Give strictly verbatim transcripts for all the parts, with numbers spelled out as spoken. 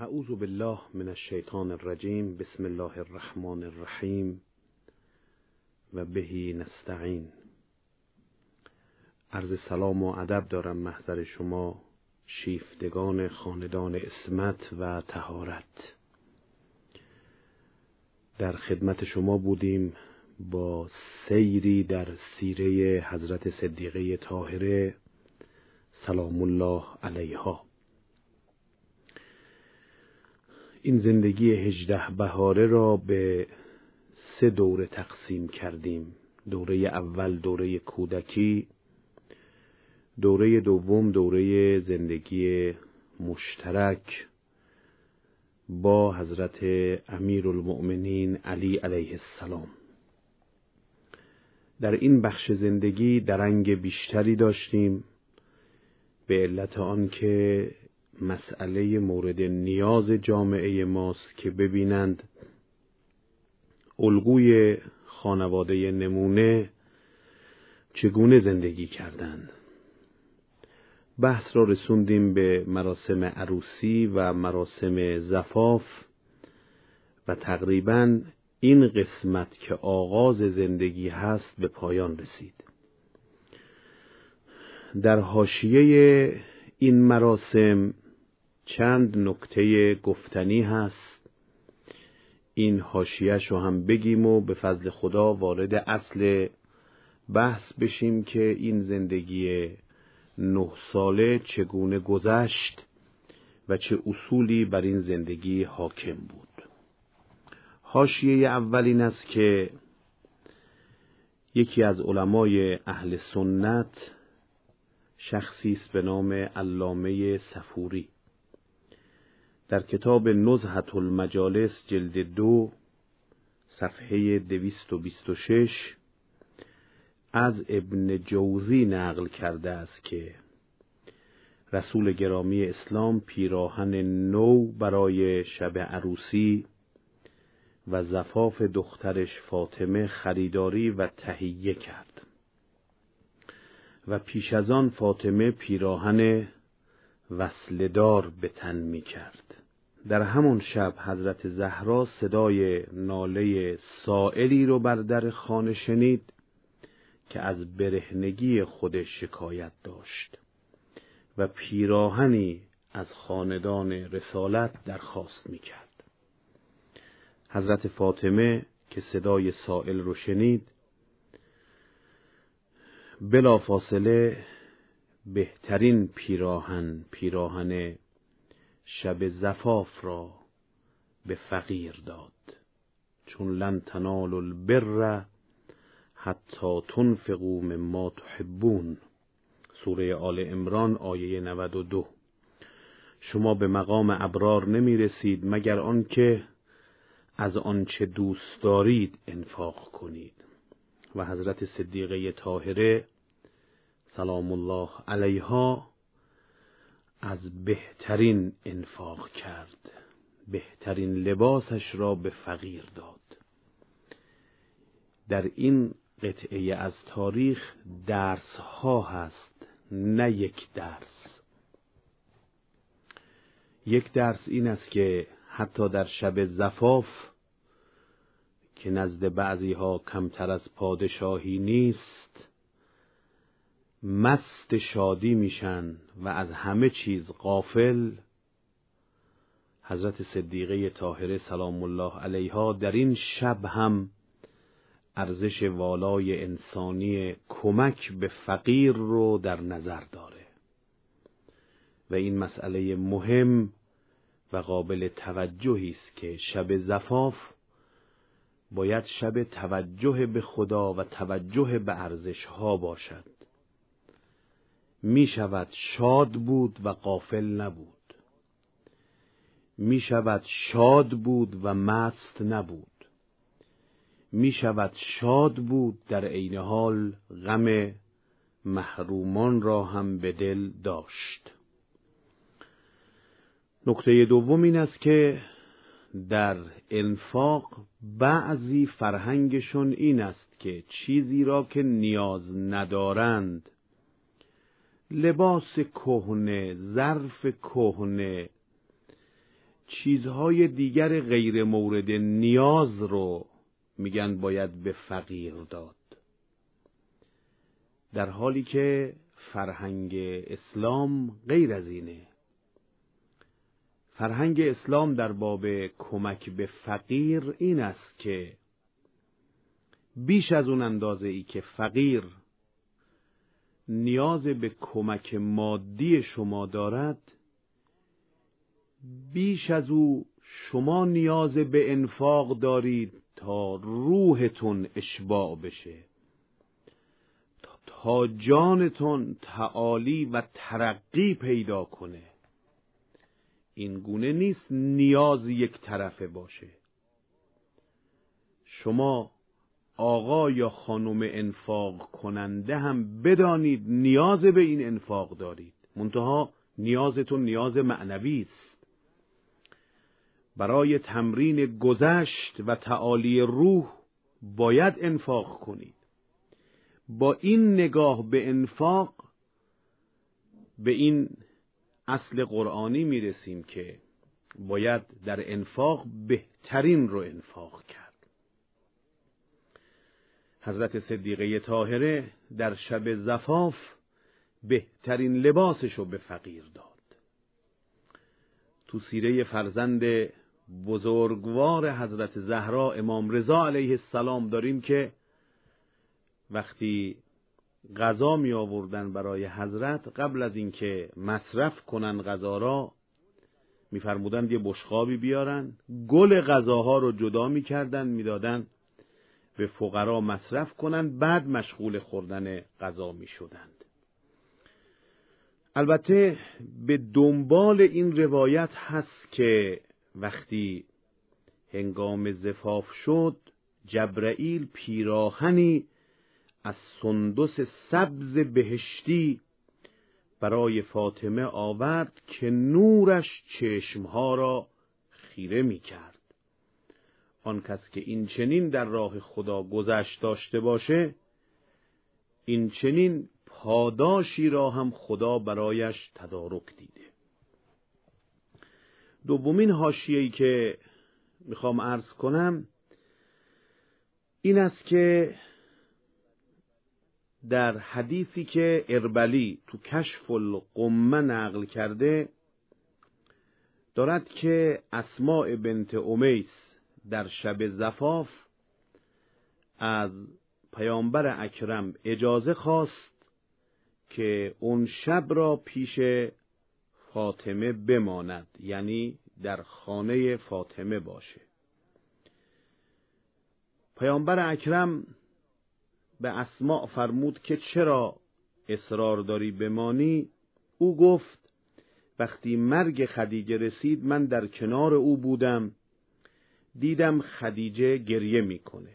اعوذ بالله من الشیطان الرجیم. بسم الله الرحمن الرحیم و بهی نستعین. عرض سلام و ادب دارم محضر شما شیفتگان خاندان عصمت و طهارت. در خدمت شما بودیم با سیری در سیره حضرت صدیقه طاهره سلام الله علیها. این زندگی هجده بهاره را به سه دوره تقسیم کردیم. دوره اول دوره کودکی، دوره دوم دوره زندگی مشترک با حضرت امیرالمؤمنین علی علیه السلام. در این بخش زندگی درنگ بیشتری داشتیم به علت آن که مسئله مورد نیاز جامعه ماست که ببینند الگوی خانواده نمونه چگونه زندگی کردند. بحث را رسوندیم به مراسم عروسی و مراسم زفاف و تقریباً این قسمت که آغاز زندگی هست به پایان رسید. در حاشیه این مراسم چند نکته گفتنی هست. این حاشیه‌اش رو هم بگیم و به فضل خدا وارد اصل بحث بشیم که این زندگی نه ساله چگونه گذشت و چه اصولی بر این زندگی حاکم بود. حاشیه اول این است که یکی از علمای اهل سنت، شخصی است به نام علامه صفوری، در کتاب نزهة المجالس جلد دو صفحه دویست و بیست و شش از ابن جوزی نقل کرده است که رسول گرامی اسلام پیراهن نو برای شب عروسی و زفاف دخترش فاطمه خریداری و تهیه کرد و پیش از آن فاطمه پیراهن وصلدار به تن می کرد. در همون شب حضرت زهرا صدای ناله سائلی رو بر در خانه شنید که از برهنگی خودش شکایت داشت و پیراهنی از خاندان رسالت درخواست می کرد. حضرت فاطمه که صدای سائل رو شنید بلا فاصله بهترین پیراهن پیراهن شب زفاف را به فقیر داد، چون لن تنالوا البر حتی تنفقوا مما تحبون، سوره آل عمران آیه نود و دو. شما به مقام ابرار نمی رسید مگر آنکه از آنچه دوست دارید انفاق کنید. و حضرت صدیقه طاهره سلام الله علیها از بهترین انفاق کرد، بهترین لباسش را به فقیر داد. در این قطعه از تاریخ درس ها هست، نه یک درس. یک درس این است که حتی در شب زفاف که نزد بعضی ها کمتر از پادشاهی نیست، مست شادی میشن و از همه چیز غافل. حضرت صدیقه طاهره سلام الله علیها در این شب هم ارزش والای انسانی کمک به فقیر رو در نظر داره و این مسئله مهم و قابل توجهی است که شب زفاف باید شب توجه به خدا و توجه به ارزش ها باشد. می شود شاد بود و غافل نبود، می شود شاد بود و مست نبود، می شود شاد بود در عین حال غم محرومان را هم به دل داشت. نکته دوم این است که در انفاق بعضی فرهنگشون این است که چیزی را که نیاز ندارند، لباس کهنه، ظرف کهنه، چیزهای دیگر غیر مورد نیاز رو میگن باید به فقیر داد، در حالی که فرهنگ اسلام غیر از اینه. فرهنگ اسلام در باب کمک به فقیر این است که بیش از اون اندازه ای که فقیر نیاز به کمک مادی شما دارد، بیش از او شما نیاز به انفاق دارید تا روحتون اشباع بشه، تا جانتون تعالی و ترقی پیدا کنه. این گونه نیست نیاز یک طرفه باشه. شما آقا یا خانم انفاق کننده هم بدانید نیاز به این انفاق دارید، منتها نیازتون نیاز معنوی است. برای تمرین گذشت و تعالی روح باید انفاق کنید. با این نگاه به انفاق به این اصل قرآنی میرسیم که باید در انفاق بهترین رو انفاق کرد. حضرت صدیقه طاهره در شب زفاف بهترین لباسش رو به فقیر داد. تو سیره فرزند بزرگوار حضرت زهرا امام رضا علیه السلام داریم که وقتی غذا می آوردن برای حضرت، قبل از اینکه مصرف کنن غذا را میفرمودند یه بشقابی بیارن، گل غذاها رو جدا میکردن میدادن به فقرا مصرف کنن، بعد مشغول خوردن غذا میشدند. البته به دنبال این روایت هست که وقتی هنگام زفاف شد، جبرائیل پیراهنی از سندس سبز بهشتی برای فاطمه آورد که نورش چشمها را خیره می کرد. آن کس که این چنین در راه خدا گذشت داشته باشه، این چنین پاداشی را هم خدا برایش تدارک دیده. دومین حاشیه‌ای که میخوام عرض کنم این است که در حدیثی که اربلی تو کشف الغمه نقل کرده دارد که اسماء بنت امیس در شب زفاف از پیامبر اکرم اجازه خواست که اون شب را پیش فاطمه بماند، یعنی در خانه فاطمه باشه. پیامبر اکرم به اسماء فرمود که چرا اصرار داری بمانی؟ او گفت وقتی مرگ خدیجه رسید من در کنار او بودم، دیدم خدیجه گریه میکنه.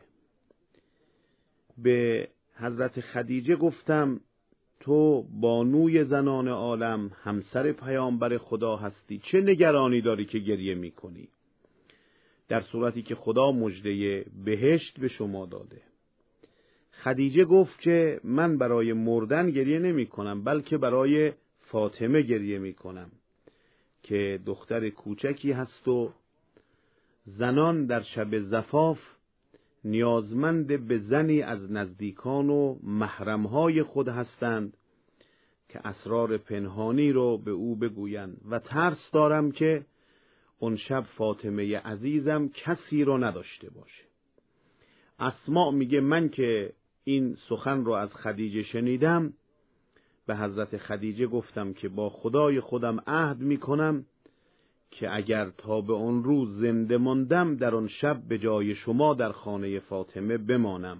به حضرت خدیجه گفتم تو بانوی زنان عالم، همسر پیامبر خدا هستی، چه نگرانی داری که گریه میکنی؟ در صورتی که خدا مژده بهشت به شما داده. خدیجه گفت که من برای مردن گریه نمی کنم، بلکه برای فاطمه گریه می کنم که دختر کوچکی هست و زنان در شب زفاف نیازمند به زنی از نزدیکان و محرمهای خود هستند که اسرار پنهانی رو به او بگویند و ترس دارم که اون شب فاطمه عزیزم کسی رو نداشته باشه. اسماء میگه من که این سخن رو از خدیجه شنیدم، به حضرت خدیجه گفتم که با خدای خودم عهد میکنم که اگر تا به اون روز زنده ماندم در اون شب به جای شما در خانه فاطمه بمانم.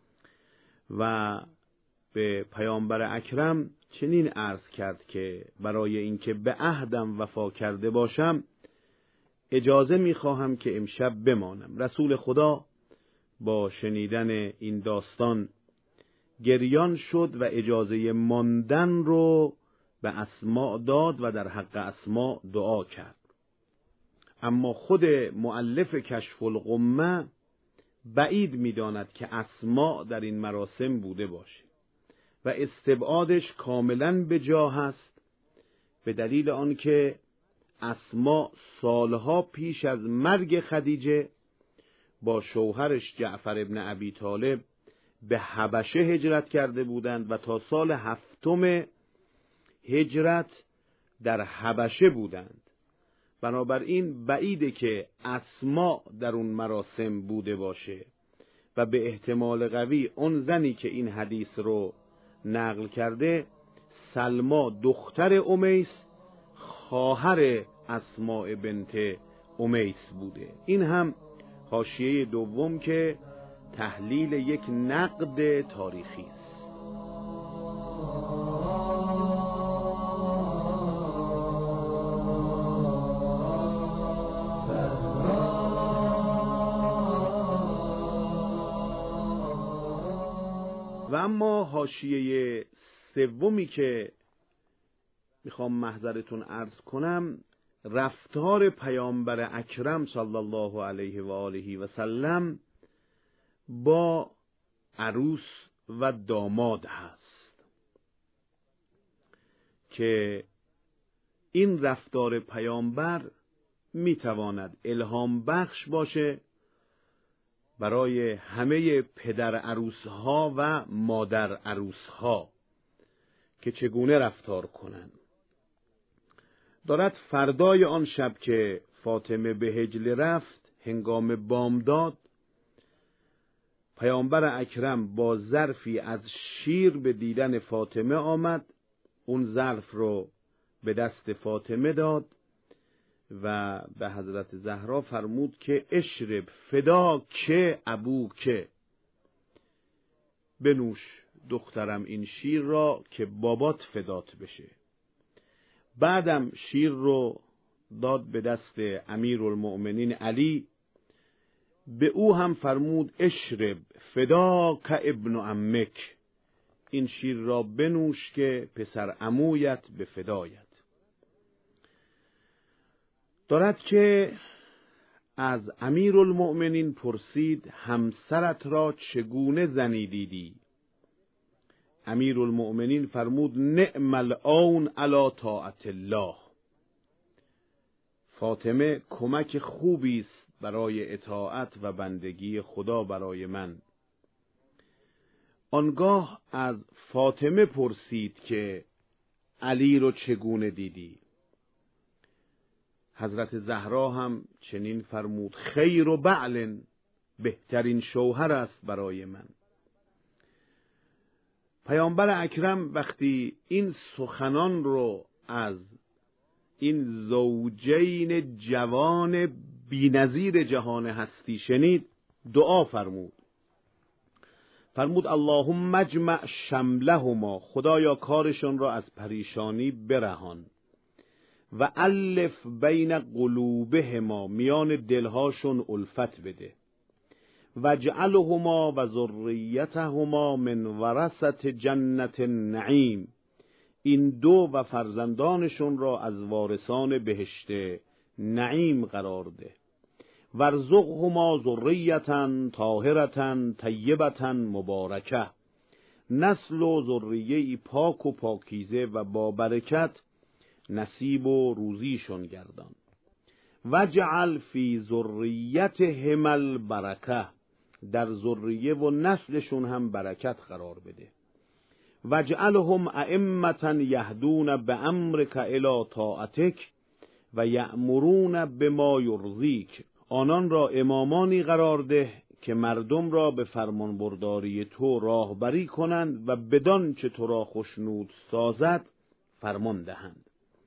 و به پیامبر اکرم چنین عرض کرد که برای اینکه به عهدم وفا کرده باشم اجازه میخواهم که امشب بمانم. رسول خدا با شنیدن این داستان گریان شد و اجازه ماندن رو به اسماء داد و در حق اسماء دعا کرد. اما خود مؤلف کشف الغمه بعید می‌داند که اسماء در این مراسم بوده باشه و استبعادش کاملاً به جا هست، به دلیل آنکه اسما سالها پیش از مرگ خدیجه با شوهرش جعفر ابن ابی طالب به حبشه هجرت کرده بودند و تا سال هفتم هجرت در حبشه بودند. بنابراین بعیده که اسما در اون مراسم بوده باشه و به احتمال قوی اون زنی که این حدیث رو نقل کرده سلما دختر امیس خواهر اسماء بنت امیس بوده. این هم حاشیه دوم که تحلیل یک نقد تاریخی است. و اما حاشیه سومی که میخوام محضرتون عرض کنم رفتار پیامبر اکرم صلی الله علیه و آله و سلم با عروس و داماد هست که این رفتار پیامبر میتواند الهام بخش باشه برای همه پدر عروسها و مادر عروسها که چگونه رفتار کنند. دارد فردای آن شب که فاطمه به حجله رفت هنگام بامداد پیامبر اکرم با ظرفی از شیر به دیدن فاطمه آمد، اون ظرف رو به دست فاطمه داد و به حضرت زهرا فرمود که اشرب فدا که ابو که، بنوش دخترم این شیر را که بابات فدات بشه. بعدم شیر رو داد به دست امیرالمؤمنین علی، به او هم فرمود اشرب فدا که ابن عمک، این شیر را بنوش که پسر عمویت به فدایت. دارد که از امیرالمؤمنین پرسید همسرت را چگونه زنی دیدی؟ امیرالمؤمنین فرمود نعم العون علی طاعت الله، فاطمه کمک خوبی است برای اطاعت و بندگی خدا برای من. آنگاه از فاطمه پرسید که علی رو چگونه دیدی؟ حضرت زهرا هم چنین فرمود خیر و بعل، بهترین شوهر است برای من. پیامبر اکرم وقتی این سخنان رو از این زوجین جوان بی‌نظیر جهان هستی شنید دعا فرمود. فرمود اللهم اجمع شملهما، خدایا کارشون را از پریشانی برهان، و الف بین قلوبهما، میان دلهاشون الفت بده، وجعلهما و ذریتهما من ورثة جنت النعیم، این دو و فرزندانشون را از وارثان بهشت نعیم قرار ده، ورزقهما ذریة طاهرة طیبة مبارکه، نسل و ذریه پاک و پاکیزه و با برکت نصیب و روزیشون گردان. وجعل فی ذریتهم البرکه، در ذریه و نسلشون هم برکت قرار بده. وجعلهم ائمة یهدون بامرک الی طاعتک و یأمرون بما یرضیک، آنان را امامانی قرار ده که مردم را به فرمان برداری تو راهبری کنند و بدان چه تو را خوشنود سازد فرمان دهند.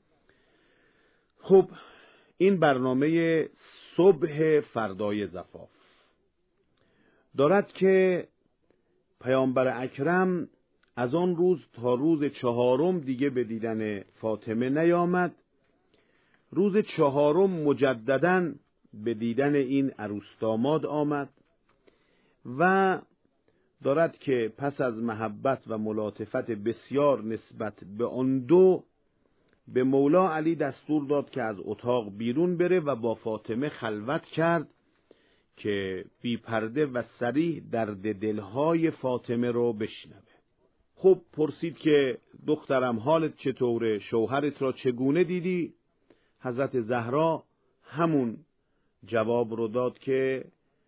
خب این برنامه صبح فردای زفاف دارد که پیامبر اکرم از آن روز تا روز چهارم دیگه به دیدن فاطمه نیامد. روز چهارم مجدداً به دیدن این عروس داماد آمد و دارد که پس از محبت و ملاطفت بسیار نسبت به آن دو به مولا علی دستور داد که از اتاق بیرون بره و با فاطمه خلوت کرد که بی پرده و صریح درد دلهای فاطمه رو بشنوه. خب پرسید که دخترم حالت چطوره؟ شوهرت را چگونه دیدی؟ حضرت زهرا همون جواب رو داد که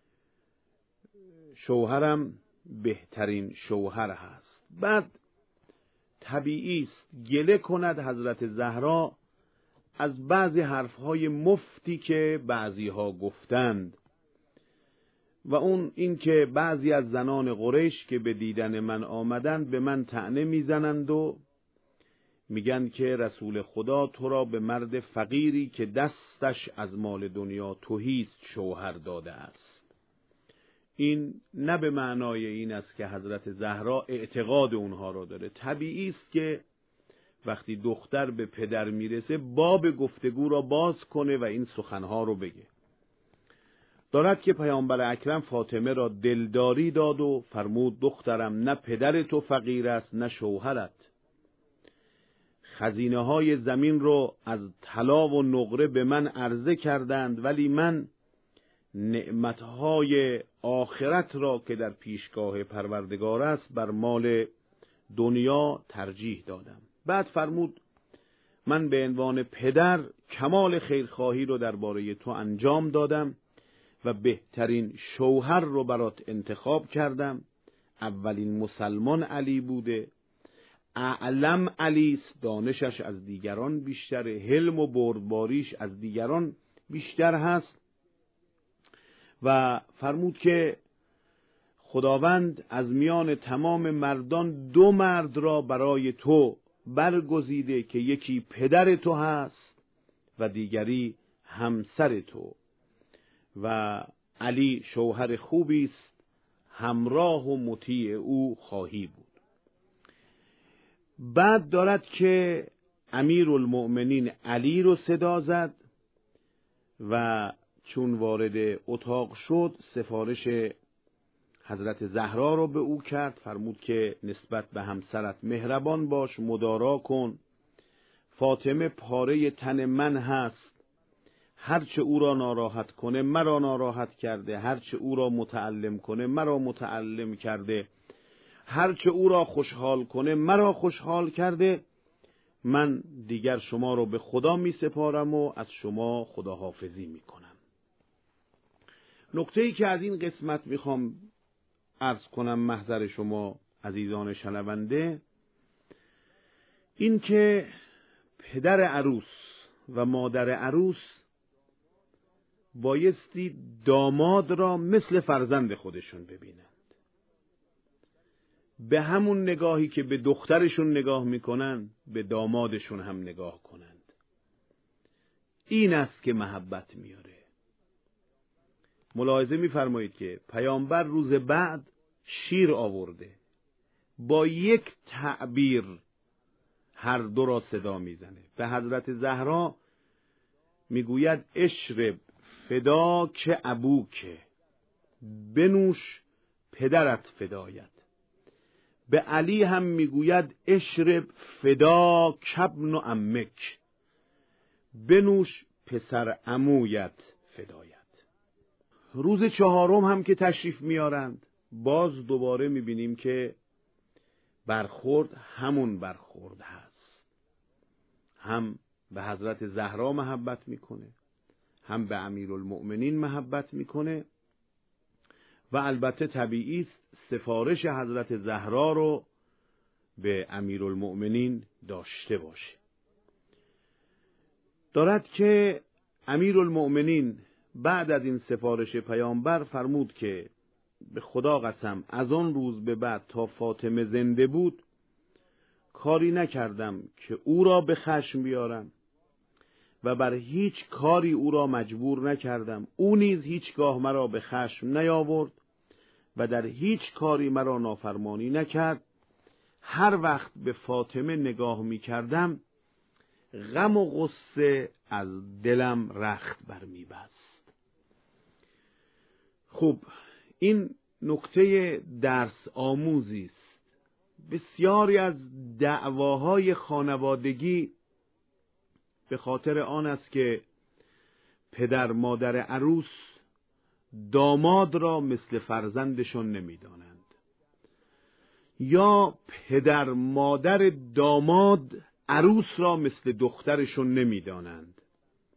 شوهرم بهترین شوهر هست. بعد طبیعی است گله کند حضرت زهرا از بعضی حرفهای مفتی که بعضیها گفتند و اون این که بعضی از زنان قریش که به دیدن من آمدند به من طعنه میزنند و میگن که رسول خدا تو را به مرد فقیری که دستش از مال دنیا تهی است شوهر داده است. این نه به معنای این است که حضرت زهرا اعتقاد اونها را داره. طبیعی است که وقتی دختر به پدر میرسه باب گفتگو را باز کنه و این سخنها رو بگه. دارد که پیامبر اکرم فاطمه را دلداری داد و فرمود دخترم نه پدر تو فقیر است نه شوهرت. خزینه های زمین رو از طلا و نقره به من عرضه کردند ولی من نعمتهای آخرت را که در پیشگاه پروردگار است بر مال دنیا ترجیح دادم. بعد فرمود من به عنوان پدر کمال خیرخواهی رو درباره تو انجام دادم و بهترین شوهر رو برات انتخاب کردم. اولین مسلمان علی بوده، اعلم علیست، دانشش از دیگران بیشتره، حلم و بردباریش از دیگران بیشتر هست و فرمود که خداوند از میان تمام مردان دو مرد را برای تو برگزیده که یکی پدر تو هست و دیگری همسر تو و علی شوهر خوبی است، همراه و مطیع او خواهی بود. بعد دارد که امیرالمؤمنین علی رو صدا زد و چون وارد اتاق شد سفارش حضرت زهرا رو به او کرد. فرمود که نسبت به همسرت مهربان باش، مدارا کن. فاطمه پاره تن من هست، هرچه او را ناراحت کنه مرا ناراحت کرده، هرچه او را متعلم کنه مرا متعلم کرده، هرچه او را خوشحال کنه مرا خوشحال کرده. من دیگر شما رو به خدا می سپارم و از شما خداحافظی می کنم. نکته‌ای که از این قسمت میخوام عرض کنم محضر شما عزیزان شنونده این که پدر عروس و مادر عروس بایستی داماد را مثل فرزند خودشون ببینند. به همون نگاهی که به دخترشون نگاه میکنن به دامادشون هم نگاه کنند. این است که محبت میاره. ملاحظه میفرمایید که پیامبر روز بعد شیر آورده، با یک تعبیر هر دو را صدا میزنه. به حضرت زهرا میگوید اشرب فداک ابوک، بنوش پدرت فدایت. به علی هم میگوید اشرب فداک ابن عمک، بنوش پسر عمویت فدایت. روز چهارم هم که تشریف میارند باز دوباره میبینیم که برخورد همون برخورد هست. هم به حضرت زهرا محبت میکنه، هم به امیرالمؤمنین محبت میکنه و البته طبیعی است سفارش حضرت زهرا رو به امیرالمؤمنین داشته باشه. دارد که امیرالمؤمنین بعد از این سفارش پیامبر فرمود که به خدا قسم از آن روز به بعد تا فاطمه زنده بود کاری نکردم که او را به خشم بیارم و بر هیچ کاری او را مجبور نکردم. او نیز هیچگاه مرا به خشم نیاورد و در هیچ کاری مرا نافرمانی نکرد. هر وقت به فاطمه نگاه می کردم غم و غصه از دلم رخت برمی بست. خب این نکته درس آموزی است. بسیاری از دعواهای خانوادگی به خاطر آن است که پدر مادر عروس داماد را مثل فرزندشون نمیدانند یا پدر مادر داماد عروس را مثل دخترشون نمیدانند.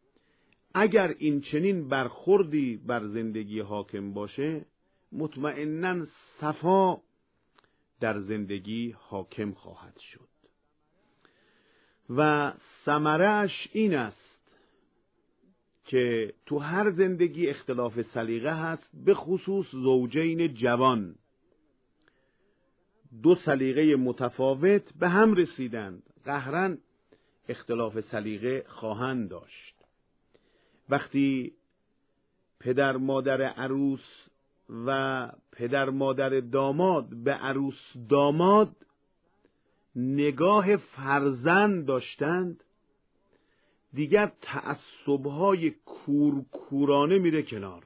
اگر این چنین برخوردی بر زندگی حاکم باشه، مطمئناً صفا در زندگی حاکم خواهد شد و ثمره‌اش این است که تو هر زندگی اختلاف سلیقه هست، به خصوص زوجین جوان، دو سلیقه متفاوت به هم رسیدند، قهراً اختلاف سلیقه خواهند داشت. وقتی پدر مادر عروس و پدر مادر داماد به عروس داماد نگاه فرزند داشتند، دیگر تعصب‌های کورکورانه میره کنار.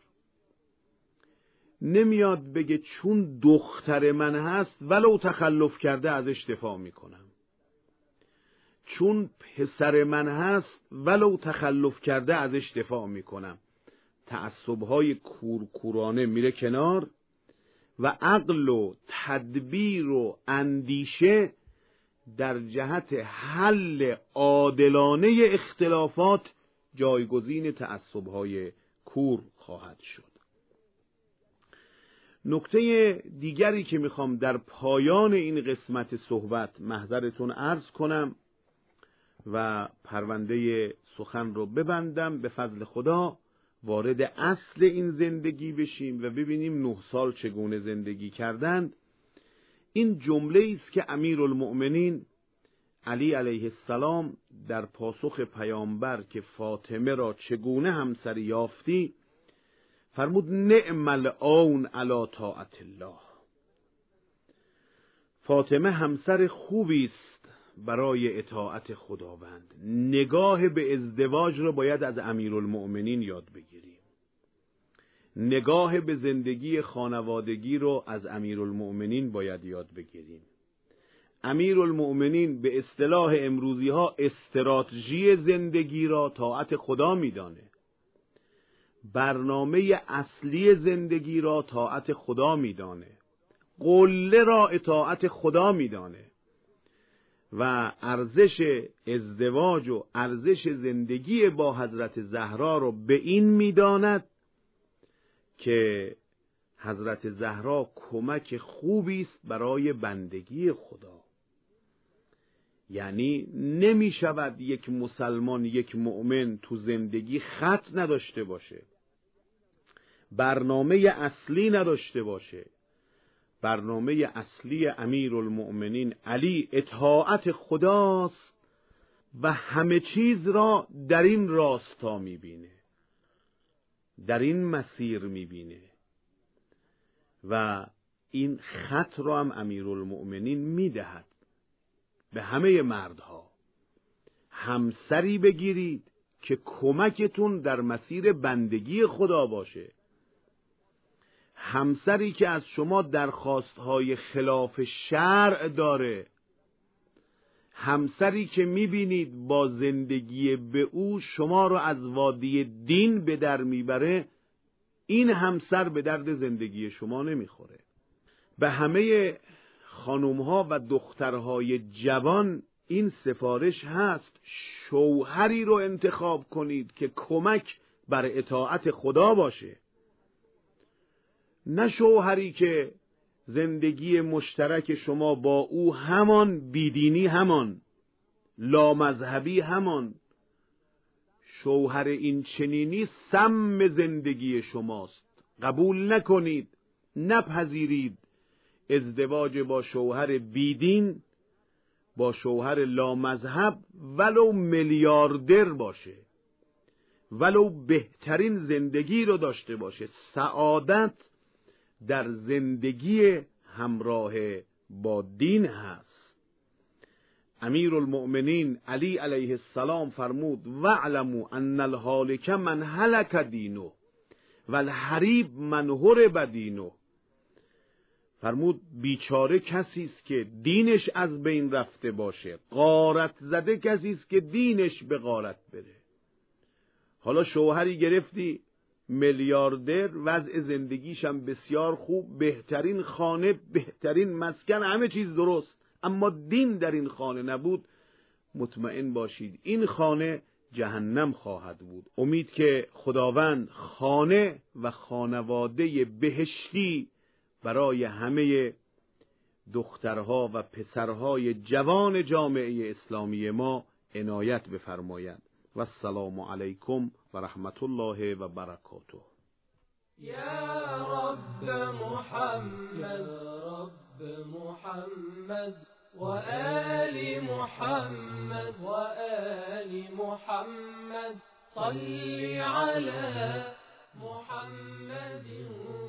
نمیاد بگه چون دختر من هست ولو تخلف کرده ازش دفاع میکنم، چون پسر من هست ولو تخلف کرده ازش دفاع میکنم. تعصب‌های کورکورانه میره کنار و عقل و تدبیر و اندیشه در جهت حل عادلانه اختلافات جایگزین تعصب‌های کور خواهد شد. نکته دیگری که میخوام در پایان این قسمت صحبت محضرتون عرض کنم و پرونده سخن رو ببندم، به فضل خدا وارد اصل این زندگی بشیم و ببینیم نه سال چگونه زندگی کردند. این جمله است که امیرالمؤمنین علی علیه السلام در پاسخ پیامبر که فاطمه را چگونه همسری یافتی فرمود نعم العون علی طاعت الله. فاطمه همسر خوبی است برای اطاعت خداوند. نگاه به ازدواج را باید از امیرالمؤمنین یاد بگیریم. نگاه به زندگی خانوادگی رو از امیرالمؤمنین باید یاد بگیریم. امیرالمؤمنین به اصطلاح امروزی ها استراتژی زندگی را طاعت خدا میدانه. برنامه اصلی زندگی را طاعت خدا میدانه. قله را اطاعت خدا میدانه و ارزش ازدواج و ارزش زندگی با حضرت زهرا رو به این میداند که حضرت زهرا کمک خوبی است برای بندگی خدا. یعنی نمی شود یک مسلمان، یک مؤمن تو زندگی خط نداشته باشه، برنامه اصلی نداشته باشه. برنامه اصلی امیرالمؤمنین علی اطاعت خداست و همه چیز را در این راستا میبینه، در این مسیر میبینه و این خط را هم امیرالمؤمنین میدهد به همه مردها. همسری بگیرید که کمکتون در مسیر بندگی خدا باشه. همسری که از شما درخواستهای خلاف شرع داره، همسری که میبینید با زندگی به او شما رو از وادی دین به در میبره، این همسر به درد زندگی شما نمیخوره. به همه خانمها و دخترهای جوان این سفارش هست: شوهری رو انتخاب کنید که کمک بر اطاعت خدا باشه، نه شوهری که زندگی مشترک شما با او همان بیدینی، همان لامذهبی، همان شوهر این چنینی سم زندگی شماست. قبول نکنید، نپذیرید ازدواج با شوهر بیدین، با شوهر لامذهب، ولو میلیاردر باشه، ولو بهترین زندگی رو داشته باشه. سعادت در زندگی همراه با دین هست. امیرالمؤمنین علی علیه السلام فرمود واعلموا ان الهالک من هلک دینه و الحریب من هرب دینه. فرمود بیچاره کسی است که دینش از بین رفته باشه، غارت زده کسی است که دینش به غارت بره. حالا شوهری گرفتی میلیاردر، وضع زندگیش هم بسیار خوب، بهترین خانه، بهترین مسکن، همه چیز درست، اما دین در این خانه نبود، مطمئن باشید این خانه جهنم خواهد بود. امید که خداوند خانه و خانواده بهشتی برای همه دخترها و پسرهای جوان جامعه اسلامی ما عنایت بفرماید. و السلام علیکم و رحمت الله و برکاته. یا رب محمد رب محمد و آل محمد و آل محمد صل على محمد